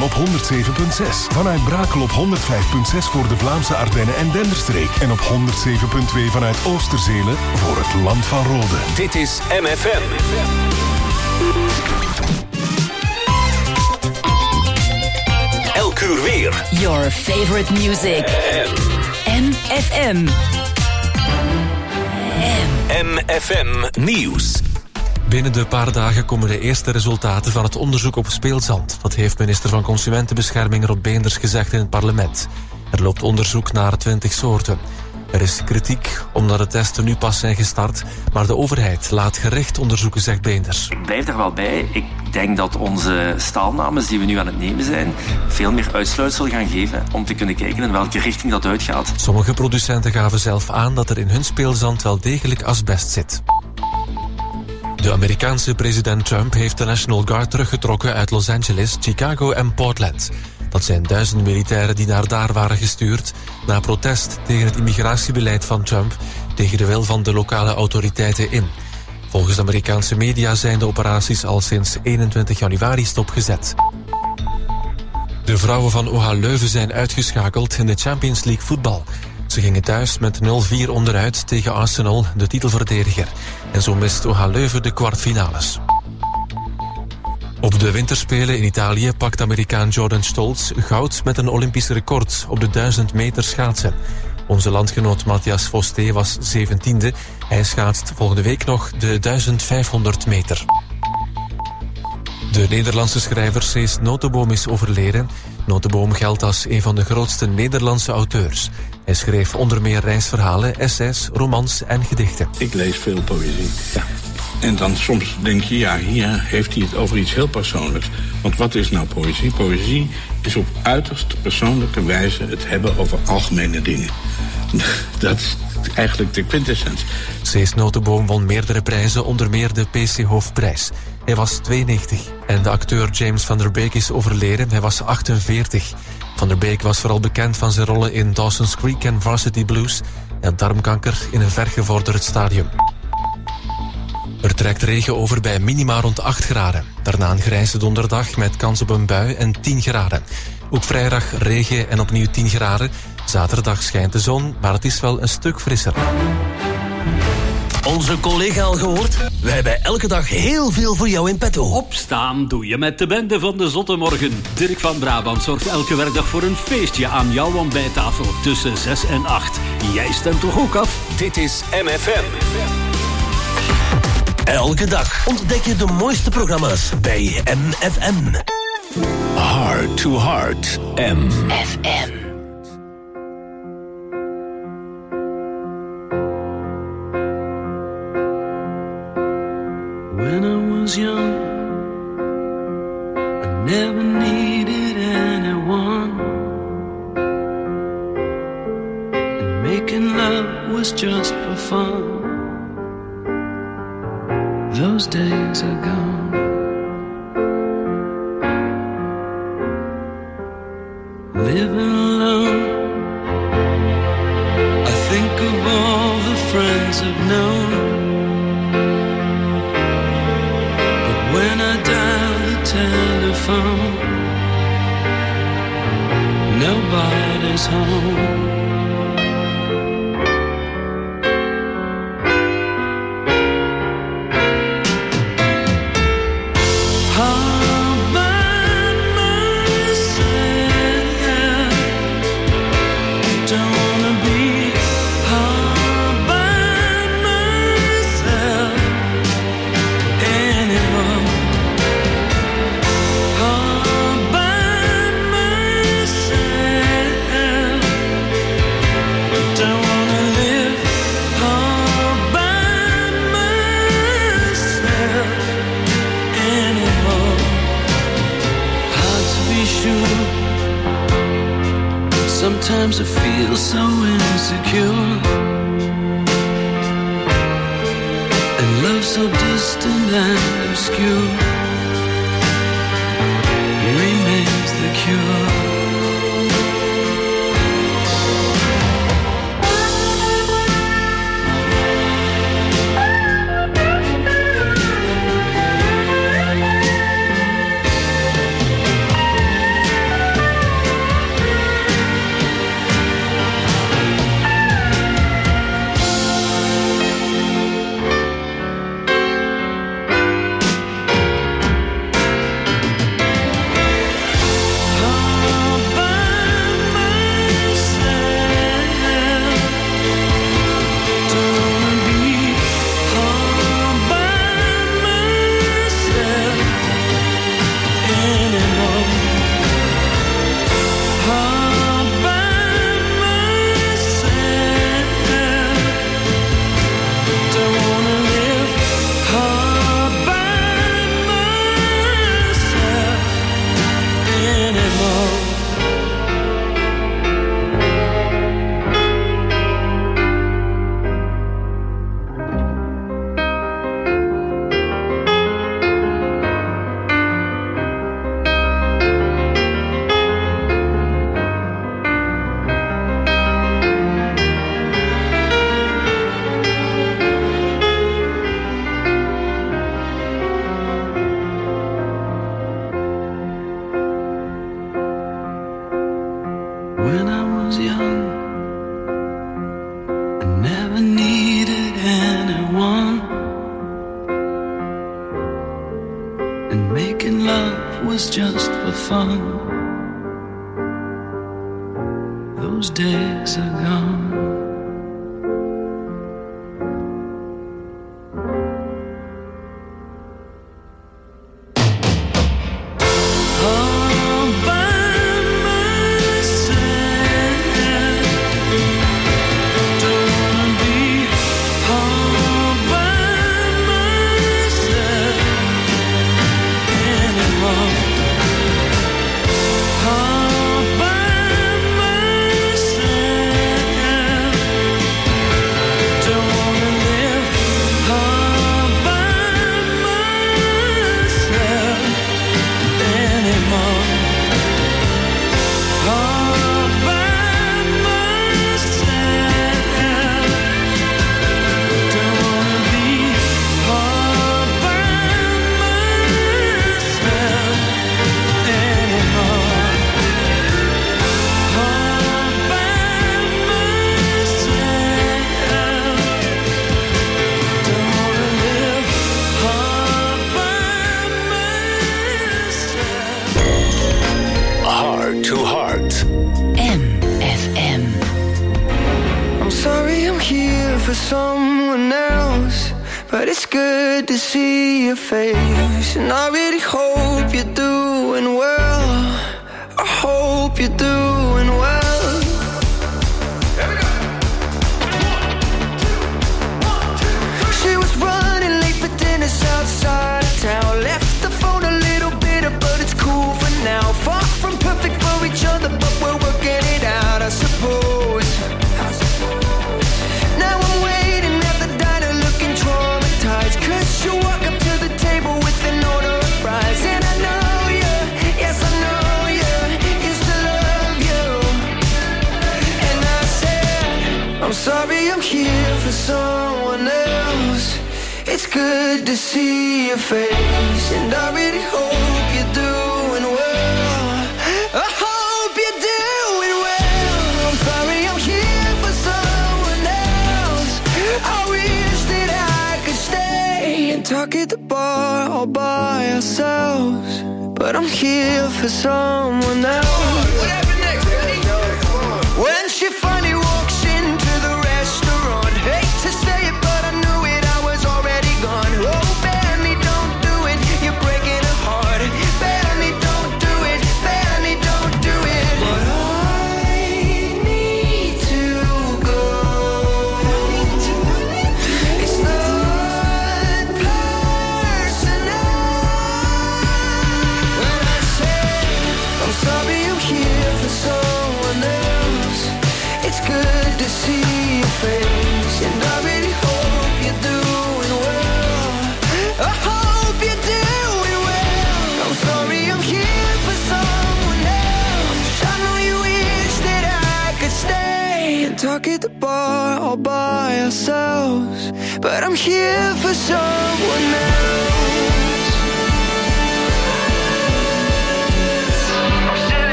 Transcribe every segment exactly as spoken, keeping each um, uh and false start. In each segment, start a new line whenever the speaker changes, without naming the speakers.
M op honderd zeven komma zes. Vanuit Brakel op honderd vijf komma zes voor de Vlaamse Ardennen en Denderstreek. En op honderd zeven komma twee vanuit Oosterzelen voor het Land van Rode.
Dit is M F M. Elk uur weer.
Your favorite music. M F M.
M F M Nieuws.
Binnen de paar dagen komen de eerste resultaten van het onderzoek op speelzand. Dat heeft minister van Consumentenbescherming Rob Beenders gezegd in het parlement. Er loopt onderzoek naar twintig soorten. Er is kritiek omdat de testen nu pas zijn gestart, maar de overheid laat gericht onderzoeken, zegt Beenders.
Ik blijf er wel bij. Ik denk dat onze staalnames die we nu aan het nemen zijn veel meer uitsluitsel gaan geven om te kunnen kijken in welke richting dat uitgaat.
Sommige producenten gaven zelf aan dat er in hun speelzand wel degelijk asbest zit. De Amerikaanse president Trump heeft de National Guard teruggetrokken uit Los Angeles, Chicago en Portland. Dat zijn duizenden militairen die naar daar waren gestuurd na protest tegen het immigratiebeleid van Trump tegen de wil van de lokale autoriteiten in. Volgens Amerikaanse media zijn de operaties al sinds eenentwintig januari stopgezet. De vrouwen van O H Leuven zijn uitgeschakeld in de Champions League voetbal. Ze gingen thuis met nul vier onderuit tegen Arsenal, de titelverdediger. En zo mist O H Leuven de kwartfinales. Op de winterspelen in Italië pakt Amerikaan Jordan Stolz goud met een Olympisch record op de duizend meter schaatsen. Onze landgenoot Matthias Fosté was zeventiende. Hij schaatst volgende week nog de duizend vijfhonderd meter. De Nederlandse schrijver Cees Notenboom is overleden. Notenboom geldt als een van de grootste Nederlandse auteurs. Hij schreef onder meer reisverhalen, essays, romans en gedichten.
Ik lees veel poëzie. Ja. En dan soms denk je, ja, hier heeft hij het over iets heel persoonlijks. Want wat is nou poëzie? Poëzie is op uiterst persoonlijke wijze het hebben over algemene dingen. Dat is eigenlijk de quintessentie.
Cees Notenboom won meerdere prijzen, onder meer de P C Hoofdprijs. Hij was tweeënnegentig en de acteur James Van der Beek is overleden. Hij was achtenveertig. Van der Beek was vooral bekend van zijn rollen in Dawson's Creek en Varsity Blues en darmkanker in een vergevorderd stadium. Er trekt regen over bij minima rond acht graden. Daarna een grijze donderdag met kans op een bui en tien graden. Ook vrijdag regen en opnieuw tien graden. Zaterdag schijnt de zon, maar het is wel een stuk frisser.
Onze collega al gehoord? Wij hebben elke dag heel veel voor jou in petto.
Opstaan doe je met de bende van de Zotte Morgen. Dirk van Brabant zorgt elke werkdag voor een feestje aan jouw ontbijttafel tussen zes en acht. Jij stemt toch ook af?
Dit is M F M.
Elke dag ontdek je de mooiste programma's bij M F M.
Heart to Heart, M
F M.
When I was young, I never needed anyone, and making love was just for fun. Those days are gone. Living alone, I think of all the friends I've known. When I dial the telephone, nobody's home. Sometimes I feel so insecure, and love so distant and obscure remains the cure. anymore.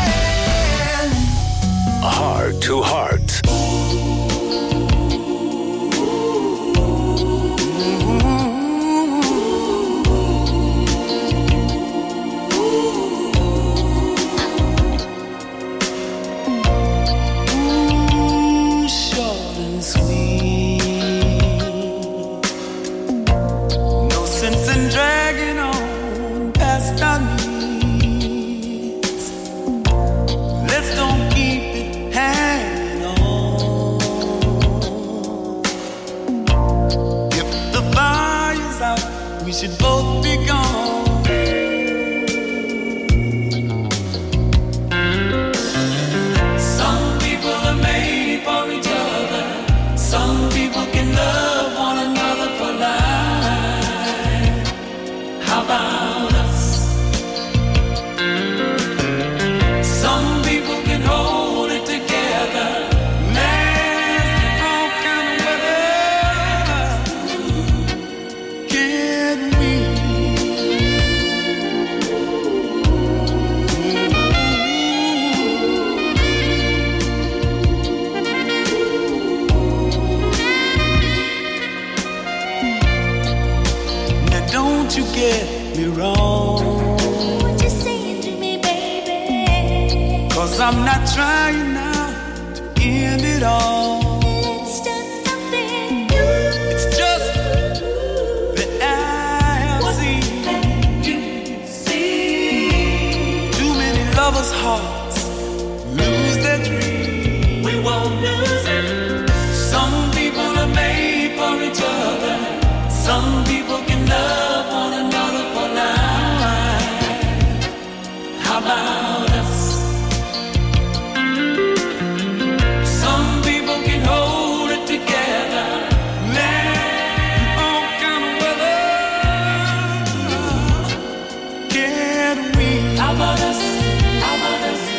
To Heart.
get me wrong.
What you saying to me, baby?
Cause I'm not trying now to end it all.
Let's start something new.
It's just that I have
what
seen
have you seen?
too many lovers' hearts lose their dreams.
We won't lose it.
Some people are made for each other. Some people can love one another for life. How about us? Some people can hold it together. Land all kind of weather. Can we?
How about us? How about us?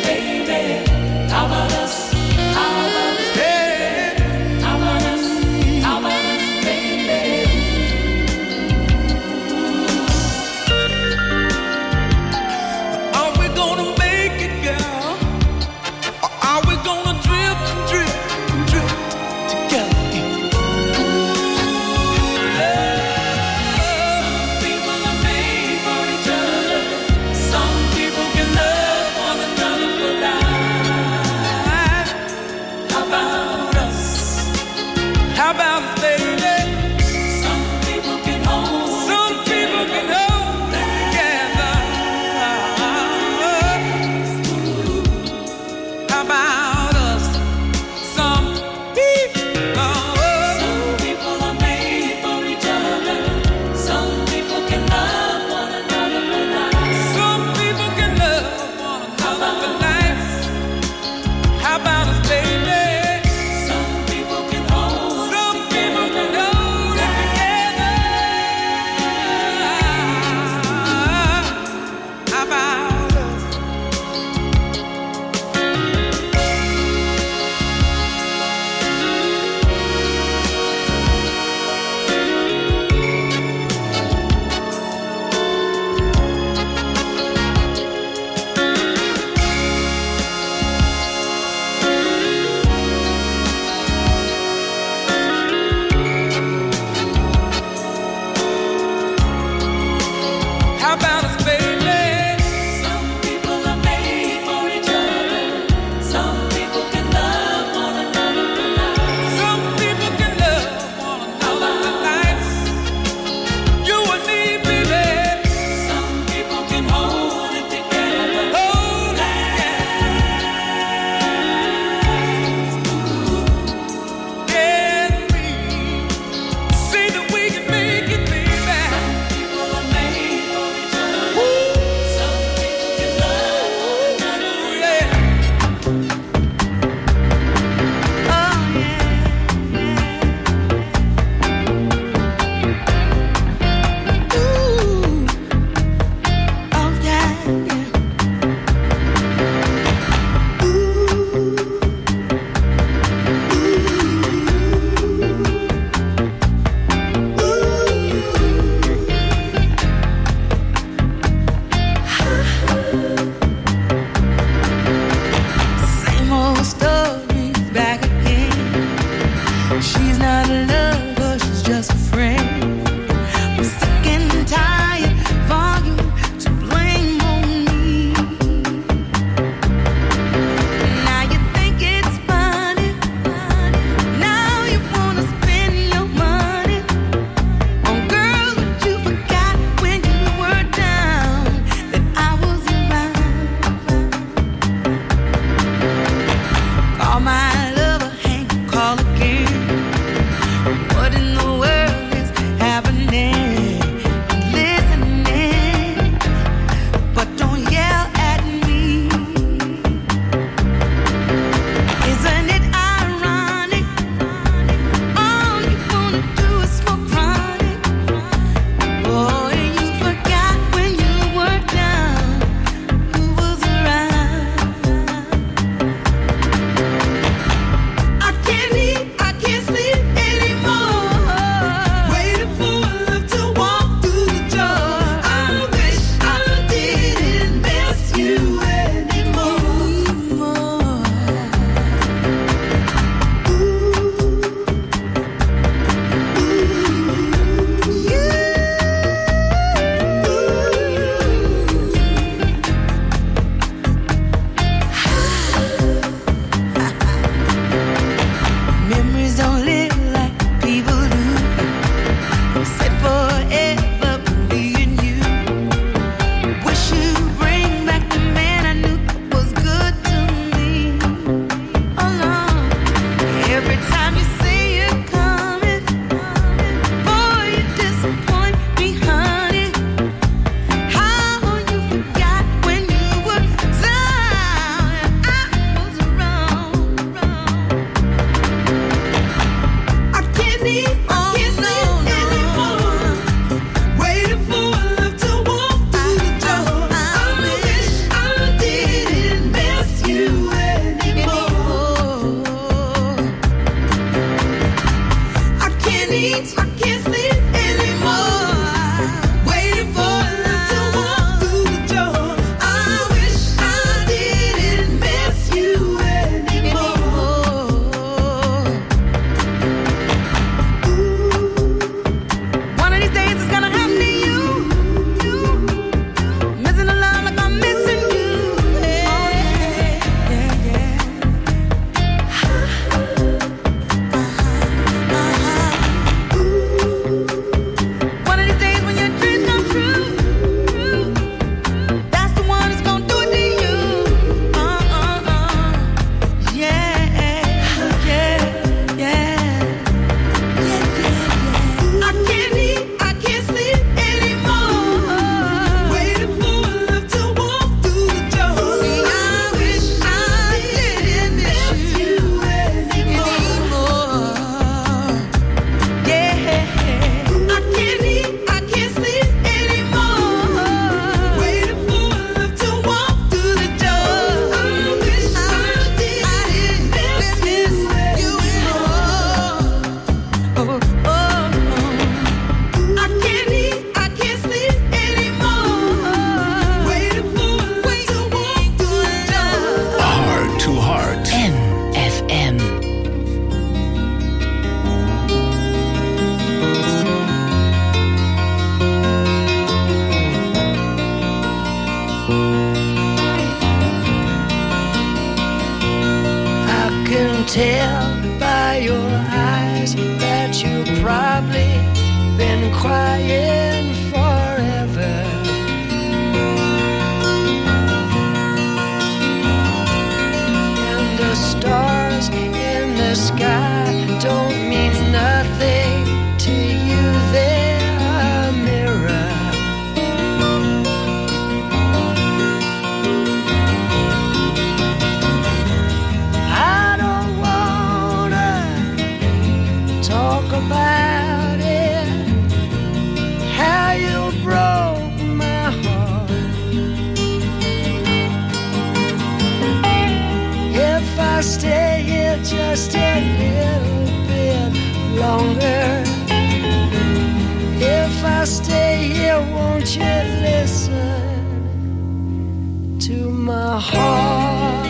won't you listen to my heart?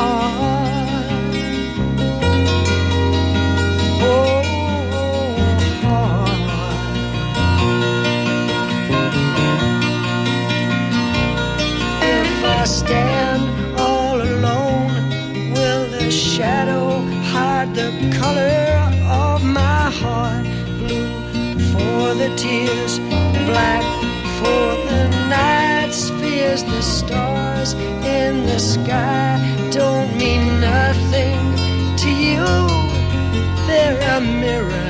Oh, heart. If I stand all alone, will the shadow hide the color of my heart? Blue for the tears, black for the night's fears. The stars in the sky don't mean nothing to you. They're a mirror.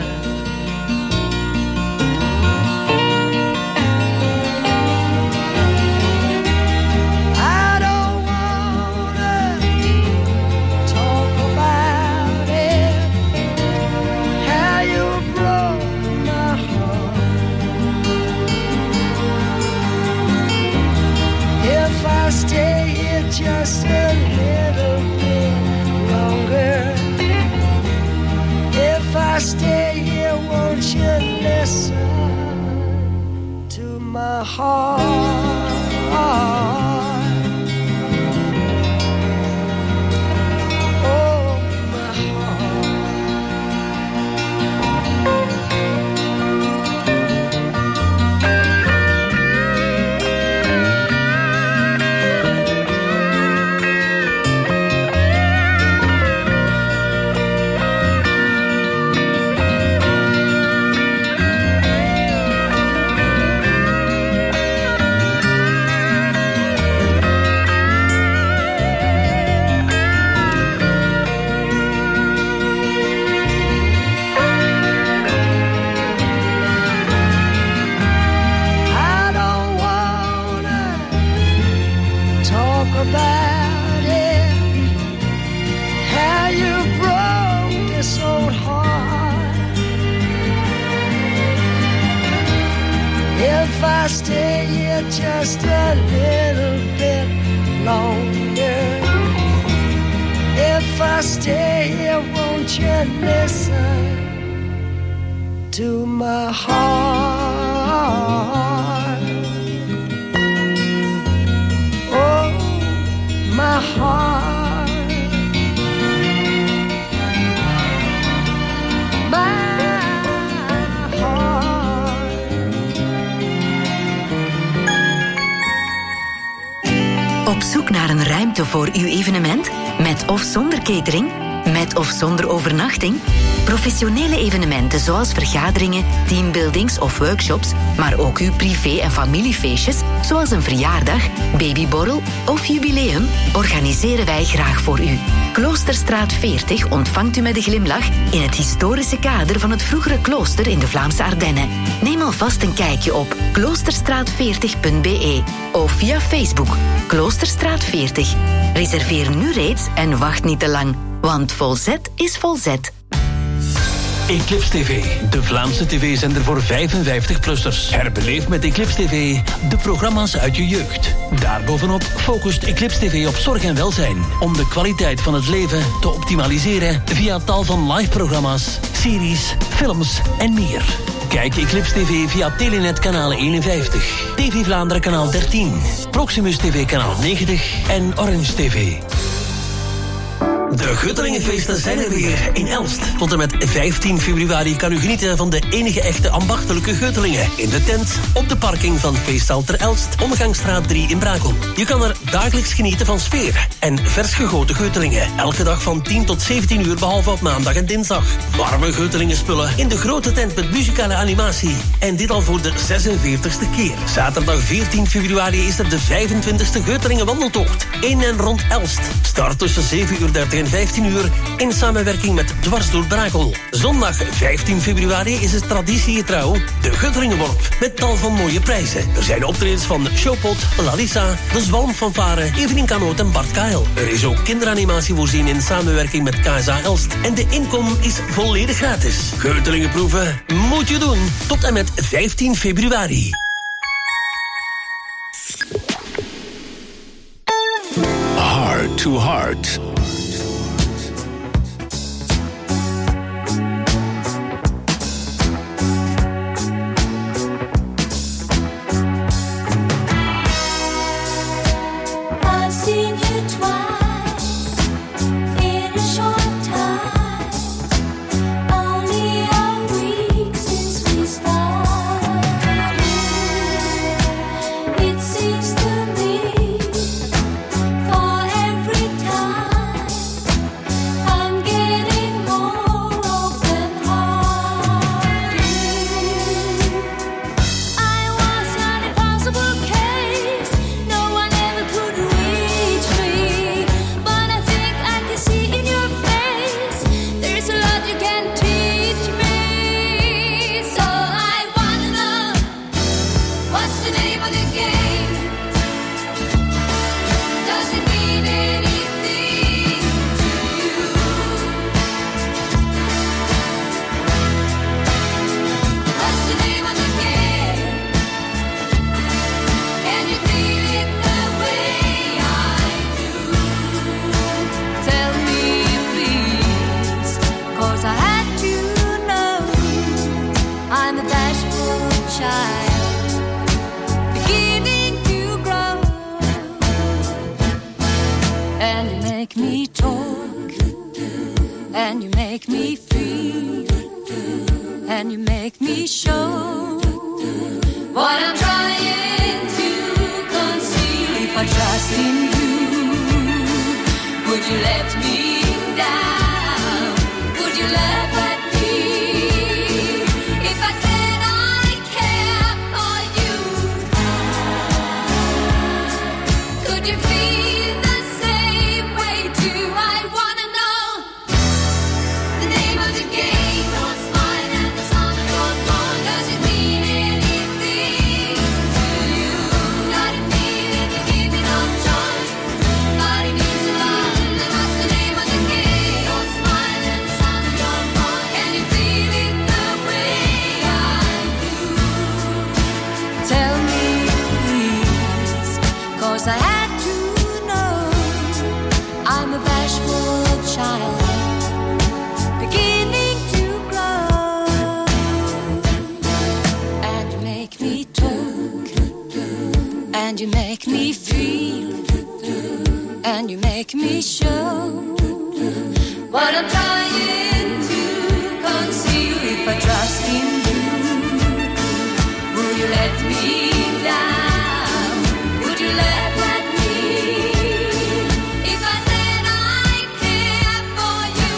I don't wanna talk about it, how you broke my heart. If I stay here just a little bit longer, if I stay here, won't you listen to my heart? Oh, my heart. I don't wanna talk about it, how you broke this old heart. If I stay here just a little bit longer, if I stay here, won't you listen to my heart? Oh, my heart. My heart.
Op zoek naar een ruimte voor uw evenement? Met of zonder catering? Met of zonder overnachting? Professionele evenementen zoals vergaderingen, teambuildings of workshops, maar ook uw privé- en familiefeestjes, zoals een verjaardag, babyborrel of jubileum, organiseren wij graag voor u. Kloosterstraat veertig ontvangt u met een glimlach in het historische kader van het vroegere klooster in de Vlaamse Ardennen. Neem alvast een kijkje op kloosterstraat veertig punt b e of via Facebook Kloosterstraat veertig. Reserveer nu reeds en wacht niet te lang, want Volzet is Volzet.
Eclipse T V, de Vlaamse tv-zender voor vijfenvijftig-plussers. Herbeleef met Eclipse T V de programma's uit je jeugd. Daarbovenop focust Eclipse T V op zorg en welzijn, om de kwaliteit van het leven te optimaliseren via tal van live-programma's, series, films en meer. Kijk Eclipse T V via Telenet kanaal eenenvijftig, T V Vlaanderen kanaal dertien, Proximus T V kanaal negentig en Orange T V. De Guttelingenfeesten zijn er weer in Elst. Tot en met vijftien februari kan u genieten van de enige echte ambachtelijke Guttelingen. In de tent, op de parking van Feestzaal ter Elst, Omgangsstraat drie in Brakel. Je kan er dagelijks genieten van sfeer en vers gegoten Guttelingen. Elke dag van tien tot zeventien uur, behalve op maandag en dinsdag. Warme Guttelingenspullen in de grote tent met muzikale animatie. En dit al voor de zesenveertigste keer. Zaterdag veertien februari is er de vijfentwintigste Guttelingen wandeltocht. In en rond Elst. Start tussen zeven uur dertig en vijftien uur in samenwerking met Dwars door Brakel. Zondag vijftien februari is het traditiegetrouw de Guttelingenworp met tal van mooie prijzen. Er zijn optredens van Showpot, Lalissa, De Zwalmfanfare, Evelien Kanoot en Bart Kael. Er is ook kinderanimatie voorzien in samenwerking met K S A Elst. En de inkom is volledig gratis. Guttelingenproeven moet je doen tot en met vijftien februari.
Heart to Heart.
make me feel, and you make me show what I'm trying to conceal. If I trust in you, would you let me down? Would you laugh at me if I said I care for you? Could you feel the same way too? I wanna know the name of the game. Your smile and the sound of your voice. Does it mean anything to you? Got a feeling you're giving up choice. Body means a lot. And what's the name of the game? Your smile and the sound of your voice. Can you feel it the way I do? Tell me please, 'cause I have to know. I'm a bashful child, beginning to grow, and you make me talk, and you make me feel, and you make me show what I'm trying to conceal. If I trust in you, will you let me down? Would you laugh at me if I said I care for you?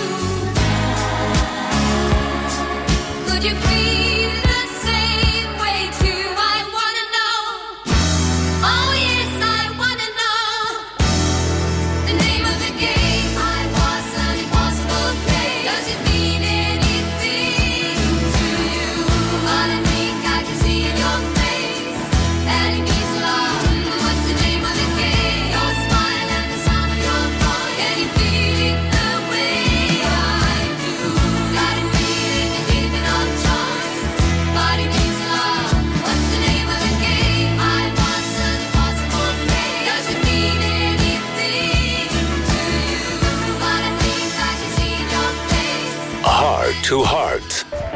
Could you feel the same way too? I wanna know. Oh yes, I wanna know the name of the game. I was an impossible play. Does it mean anything to you? All I think I can see in your face that it means a lot. What's the name of the game? Your smile and the sound of your voice. Can you feel it the way I do? Got a feeling you're giving up choice. Body means a lot. What's the name of the game? I was an impossible play. Does it mean anything to you? All I think I can see in your face.
Heart to Heart.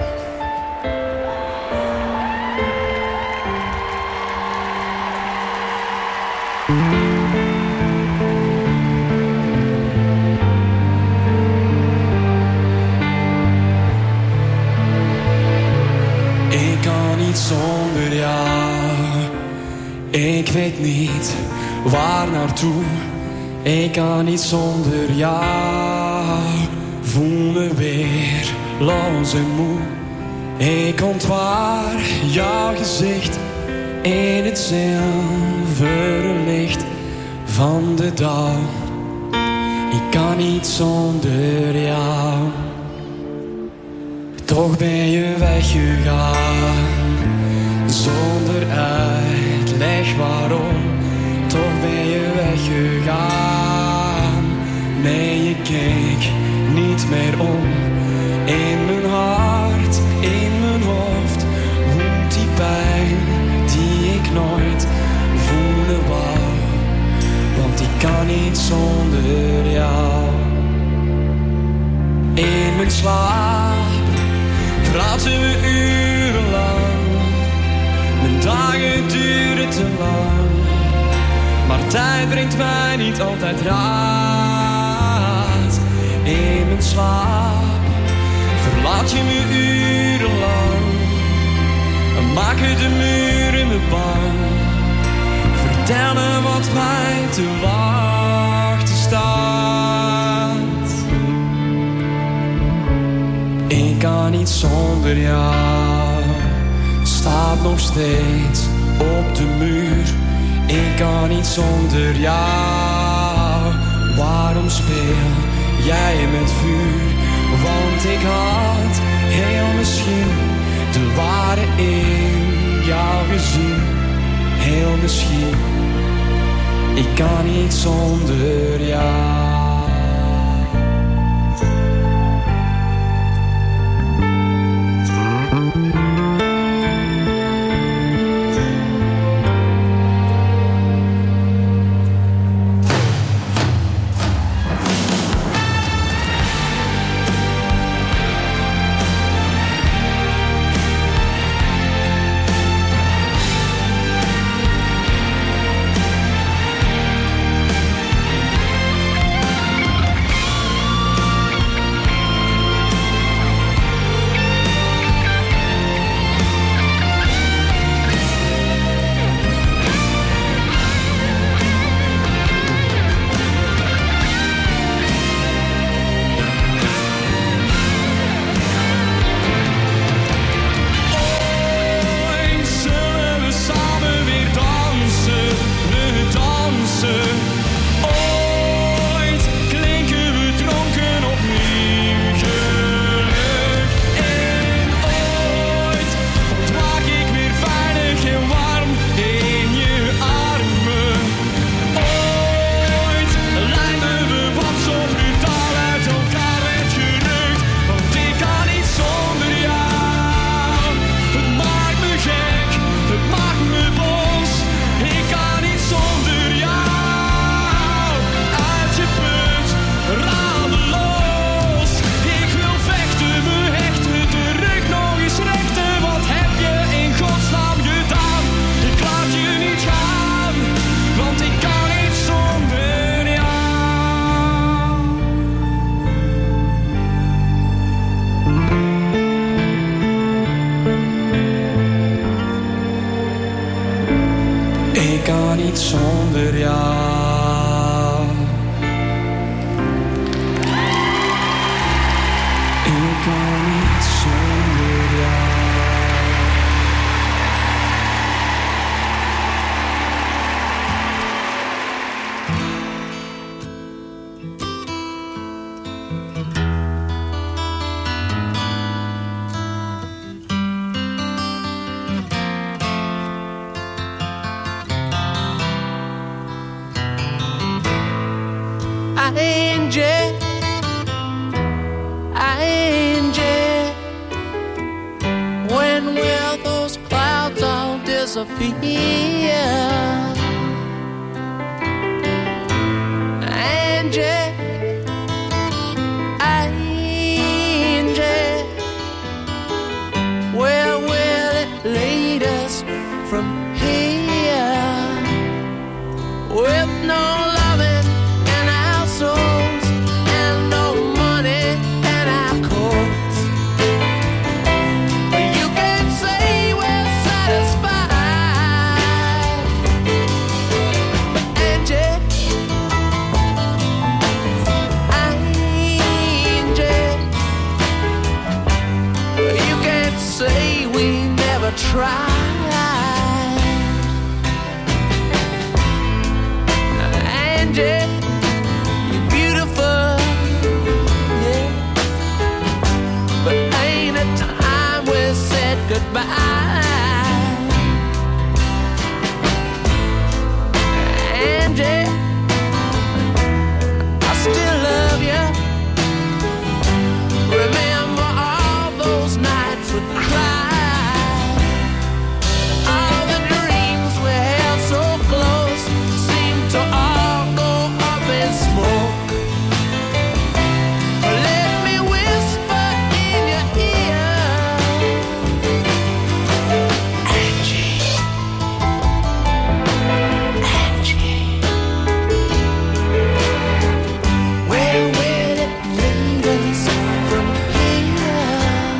Ik kan niet zonder jou. Ik weet niet waar naartoe. Ik kan niet zonder jou. Voel me weer los en moe. Ik ontwaar jouw gezicht in het zilveren licht van de dag. Ik kan niet zonder jou. Toch ben je weggegaan, zonder uitleg waarom. Toch ben je weggegaan, nee je keek niet meer om. In mijn hart, in mijn hoofd, woedt die pijn die ik nooit voelen wou. Want ik kan niet zonder jou. In mijn slaap praten we urenlang, mijn dagen duren te lang. Maar tijd brengt mij niet altijd raad. In mijn slaap verlaat je me urenlang en maken de muren me bang. Vertel me wat mij te wachten staat. Ik kan niet zonder jou, staat nog steeds op de muur. Ik kan niet zonder jou. Waarom speel jij met vuur? Want ik had heel misschien de ware in jou gezien. Heel misschien, ik kan niet zonder jou. zonder jou. Ik kan niet zonder jou.
Angie, Angie, when will those clouds all disappear? Angie, Angie, where will it lead us from here? With no loving in our souls and no money in our coats, you can say we're satisfied. Angie, Angie, you can't say we never tried. Angie, you're beautiful, yeah, but ain't it time we said goodbye? Angie, I still love you. Remember all those nights we cried, all the dreams we held so close seemed to all go up in smoke. Let me whisper in your ear, Angie, Angie, where will it lead us from here?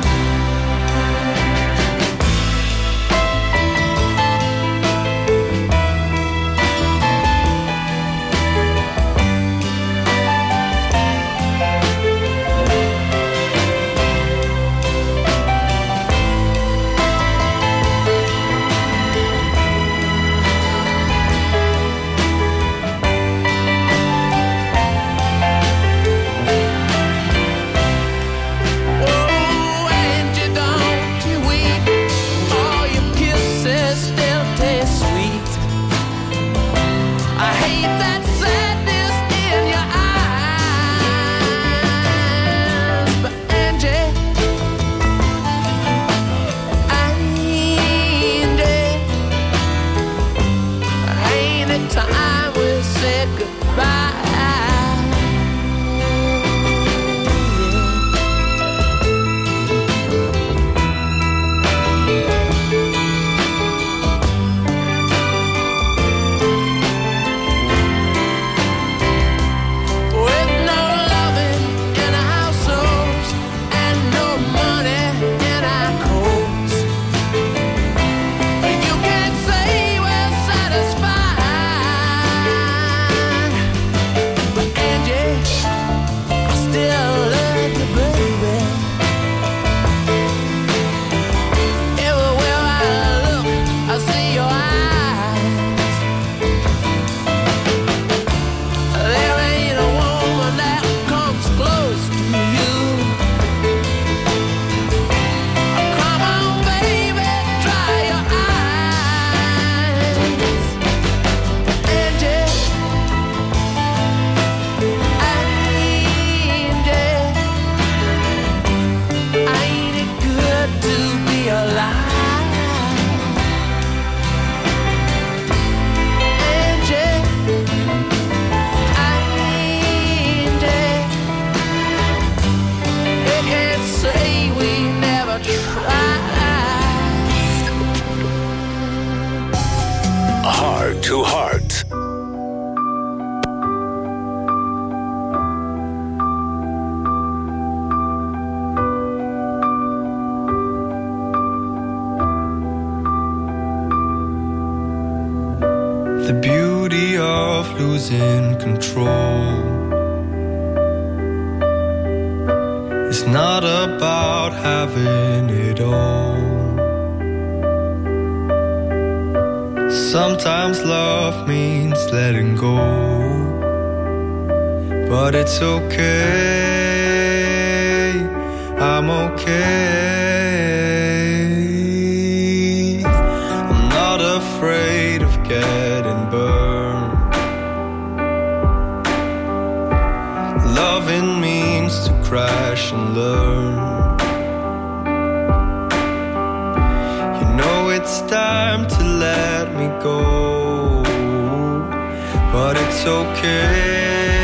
Oh, Angie, don't you weep. All your kisses still taste sweet. I hate that sadness in your eyes, but Angie, Angie, ain't it time we said goodbye? With no loving in our souls and no money in our coats, you can't say we're satisfied. But Angie, I still love you, baby. Everywhere I look, I see your eyes. There ain't a woman that comes close to you. Come on, baby, dry your eyes. Angie, Angie, ain't it good to be alive? Angie, Angie, you can't say we never tried.
Heart to Heart.
The beauty beauty of losing control. It's not about having it all. Sometimes love means letting go, but it's okay, I'm okay. I'm not afraid of getting burned. Loving means to crash and learn. You know it's time to let me go, but it's okay.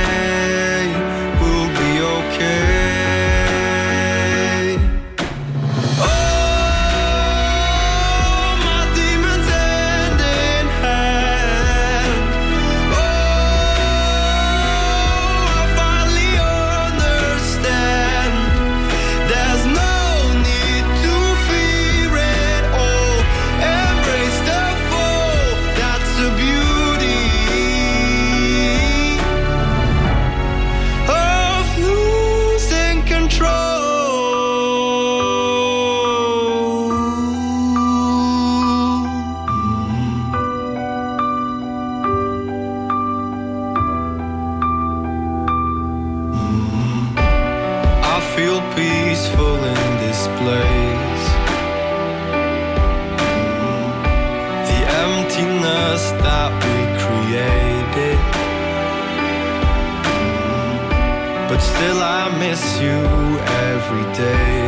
But still I miss you every day.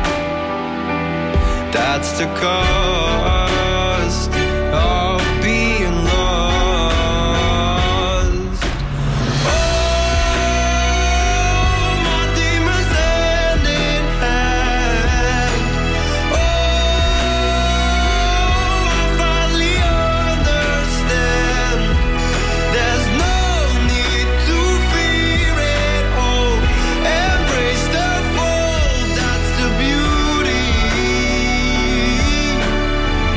That's the cost of being lost. Oh, my demons hand in hand. Oh, I finally understand. There's no need to fear it. Embrace the fall, that's the beauty.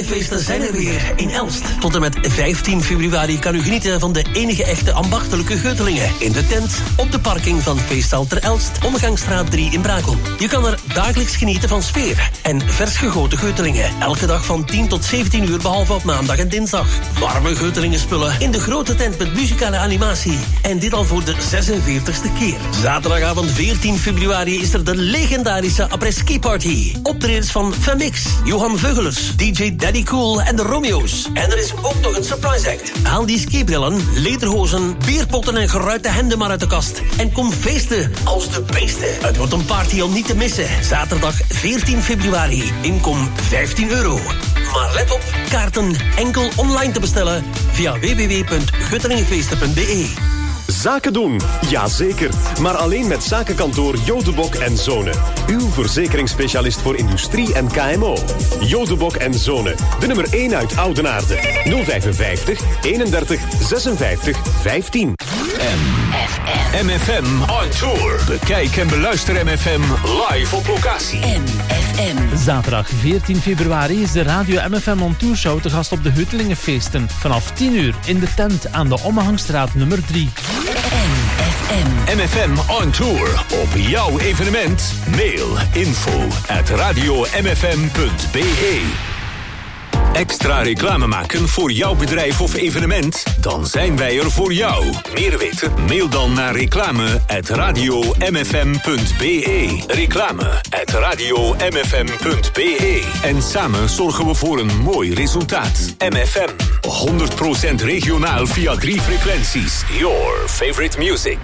Guttelingenfeesten zijn er weer in Elst. Tot en met vijftien februari kan u genieten van de enige echte ambachtelijke Guttelingen. In de tent, op de parking van Feesthal ter Elst, Omgangsstraat drie in Brakel. Je kan er dagelijks genieten van sfeer en vers gegoten Guttelingen. Elke dag van tien tot zeventien uur, behalve op maandag en dinsdag. Warme Guttelingen spullen in de grote tent met muzikale animatie. En dit al voor de zesenveertigste keer. Zaterdagavond veertien februari is er de legendarische après-ski party. Optredens van Femix, Johan Veugelers, D J Daddy Cool en de Romeo's. En er is ook nog een surprise act. Haal die skibrillen, lederhozen, bierpotten en geruite hemden maar uit de kast. En kom feesten als de beesten. Het wordt een party om niet te missen. Zaterdag veertien februari. Inkom vijftien euro. Maar let op, kaarten enkel online te bestellen via w w w punt guttelingenfeesten punt b e.
Zaken doen, jazeker. Maar alleen met zakenkantoor Jodebok en Zonen. Uw verzekeringsspecialist voor industrie en K M O. Jodebok en Zonen, de nummer één uit Oudenaarde. nul vijfenvijftig, eenendertig, zesenvijftig, vijftien.
M F M on tour. Bekijk en beluister M F M live op locatie.
M F M. Zaterdag veertien februari is de Radio M F M on Tour Show te gast op de Huttelingenfeesten. Vanaf tien uur in de tent aan de Ommehangsstraat nummer drie.
M F M. M F M on tour. Op jouw evenement. Mail info at radio m f m punt b e. Extra reclame maken voor jouw bedrijf of evenement? Dan zijn wij er voor jou. Meer weten? Mail dan naar reclame at radio m f m punt b e. Reclame at radio m f m punt b e. En samen zorgen we voor een mooi resultaat. M F M. honderd procent regionaal via drie frequenties. Your favorite music.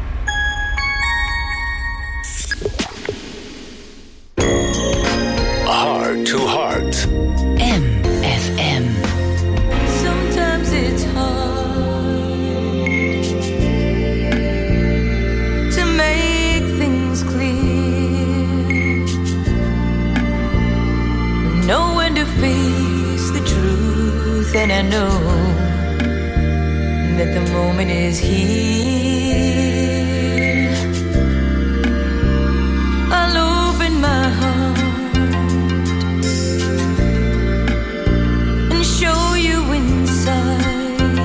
Heart to heart.
M F M.
Sometimes it's hard to make things clear, know when to face the truth, and I know that the moment is here. I'll open my heart and show you inside.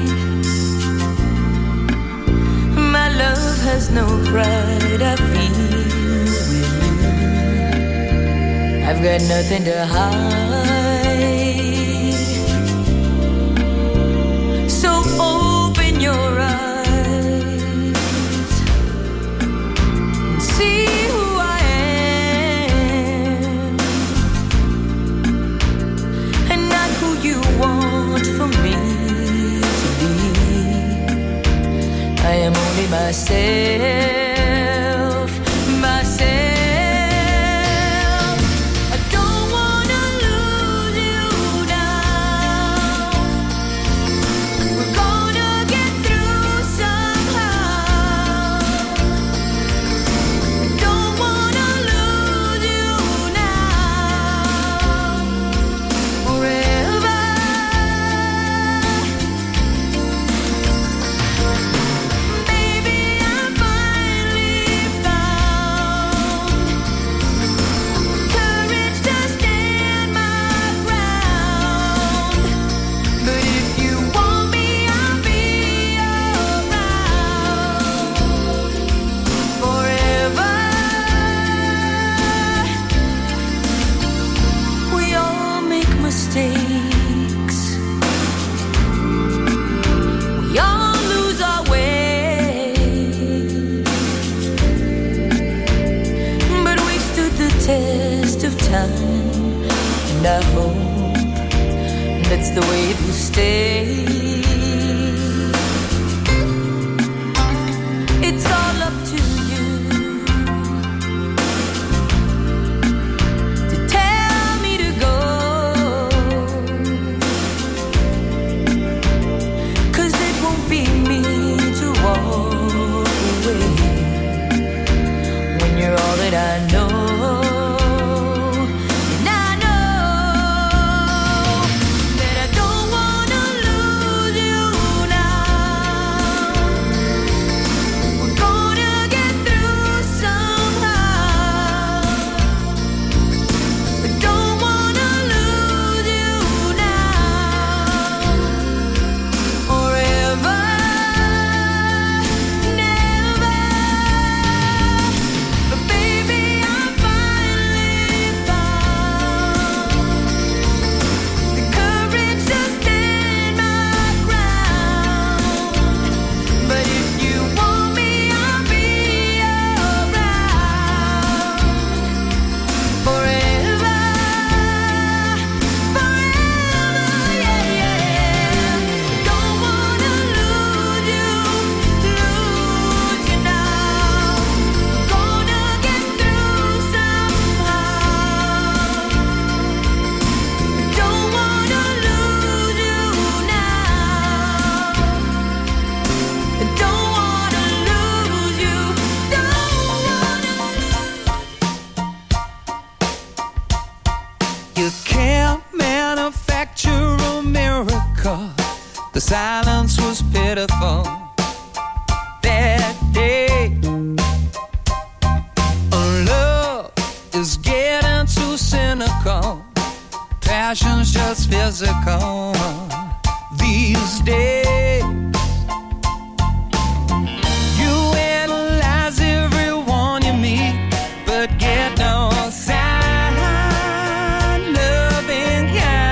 My love has no pride, I feel with you. I've got nothing to hide. So open your eyes and see who I am, and not who you want for me to be. I am only myself, myself. I don't wanna lose you now. We're gonna get through somehow. Don't wanna lose you now. Forever. Baby, I finally found courage to stand my ground. But if you want me, I'll be around forever. We all make mistakes. We all lose our way. But we stood the test of time, and I hope that's the way it will stay. It's all up to you to tell me to go, 'cause it won't be me to walk away when you're all that I know. And I know that I don't wanna lose
silence was pitiful that day. Love is getting too cynical. Passion's just physical these days. You analyze everyone you meet, but get no sign. Loving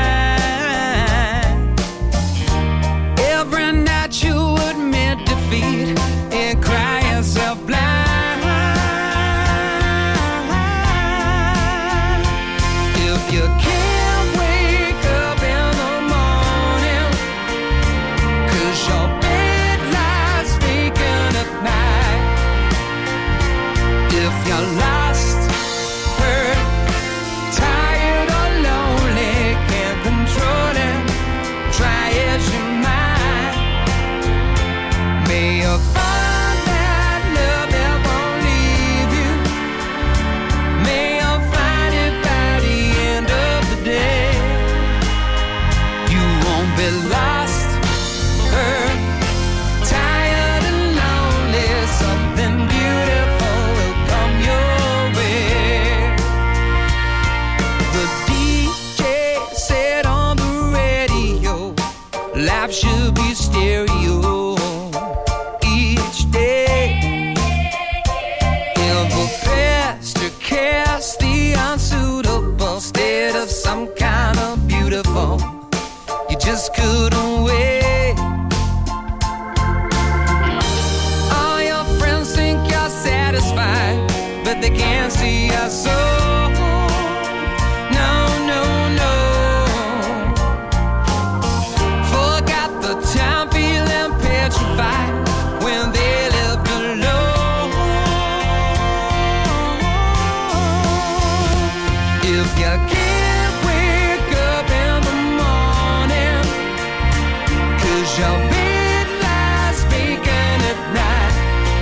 kind. Every night you admit defeat and cry yourself blind. If you can't wake up in the morning, 'cause your bed lies vacant at night. If you're lost, hurt, tired or lonely, can't control it, try as you might. May you find that love that won't leave you. May you find it by the end of the day. You won't be lost, hurt, tired and lonely. Something beautiful will come your way. The D J said on the radio, life should be stereo each day. In the past to cast the unsuitable state of some kind of beautiful. You just couldn't wait. All your friends think you're satisfied, but they can't see your soul. No, no, no. Forgot the time feeling petrified when they lived alone. If you can't wake up in the morning, 'cause your bed lies vacant at night.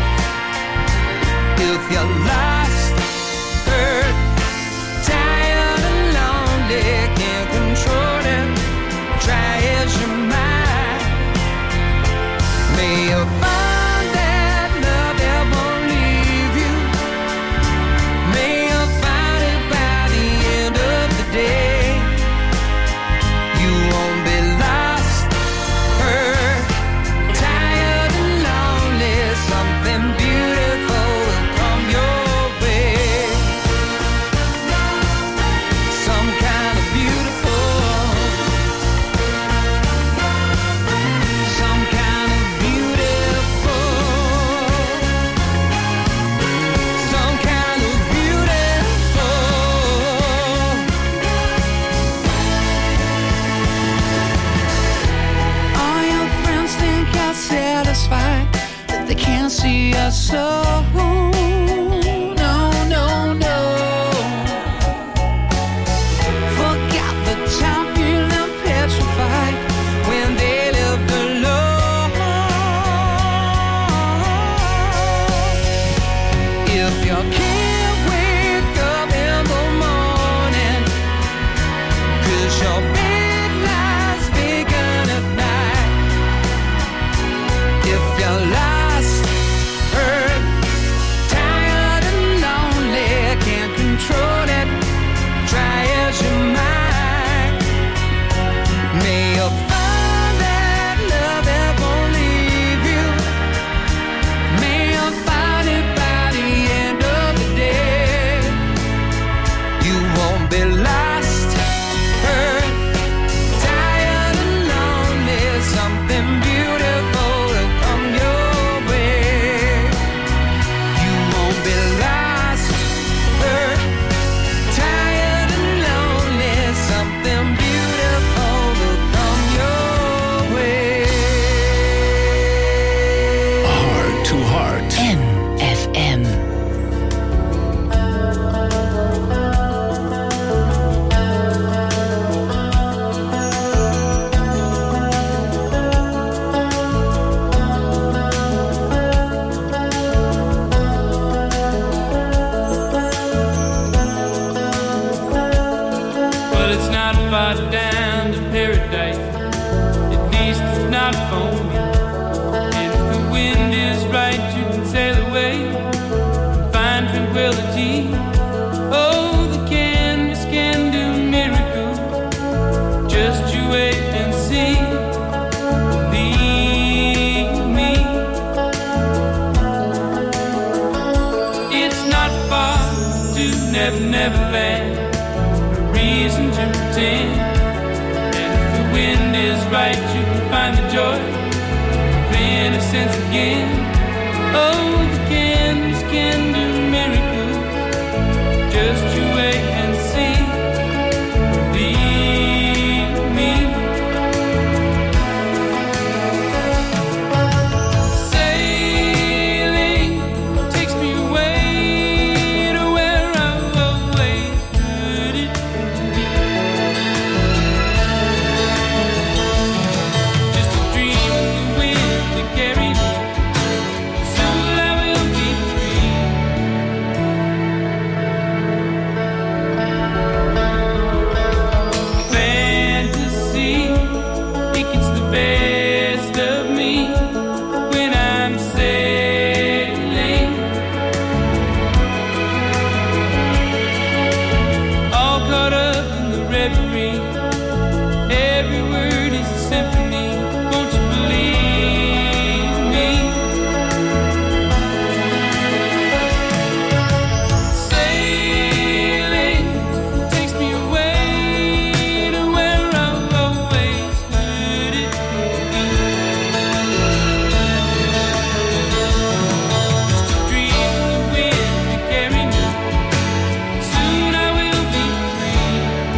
If you're lost, hurt, tired and lonely, can't control it, try as you might. May you find that love that won't leave you. May you find it by the end of the day. You won't be lost, hurt, tired and lonely. Something beautiful will come your way. Some kind of beautiful. Some kind of beautiful. Some kind of beautiful. All your friends think you're satisfied, but they can't see your soul. No, no, no. Forgot the time feeling petrified when they lived alone. If you can't wake up in the morning, 'cause your bed lies vacant at night. If you're lost, hurt,
serenity. Oh, the canvas can do miracles. Just you wait and see. Believe me. It's not far to Never Never Land. A reason to pretend. And if the wind is right, you can find the joy of innocence again. Oh, the canvas can do miracles. Just you wait and see. Believe me. Sailing takes me away to where I've always stood it. Just a dream of the wind that carried me. Soon I will be free. Fantasy, it gets the best of me when I'm sailing. All caught up in the reverie. Every word is a symphony. Won't you believe me? Sailing takes me away to where I've always stood it. Just a dream of the wind to carry me. Soon I will be free.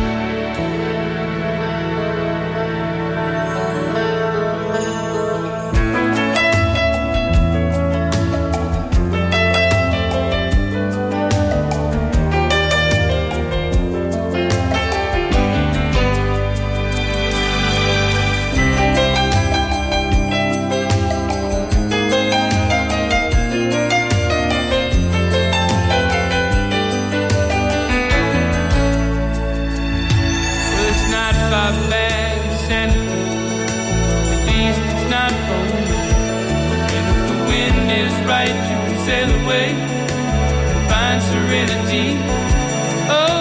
Well, it's not far back to Santa Cruz. At least it's not home. And if the wind is right, you can sail away and find serenity. Oh,